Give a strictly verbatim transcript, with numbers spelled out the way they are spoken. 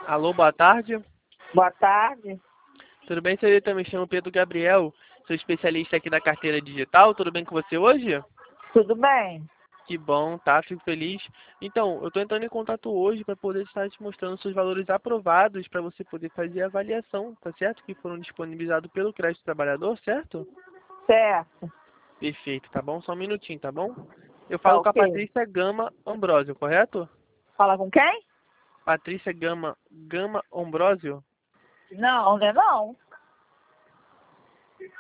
Alô, boa tarde. Boa tarde. Tudo bem, senhorita? Me chamo Pedro Gabriel. Sou especialista aqui da carteira digital. Tudo bem com você hoje? Tudo bem? Que bom, tá? Fico feliz. Então, eu estou entrando em contato hoje para poder estar te mostrando seus valores aprovados para você poder fazer a avaliação, tá certo? Que foram disponibilizados pelo Crédito Trabalhador, certo? Certo. Perfeito, tá bom? Só um minutinho, tá bom? Eu Tá falo com a ok. Patrícia Gama Ambrosio, correto? Fala com quem? Patrícia Gama, Gama Ambrosio? Não, não é não.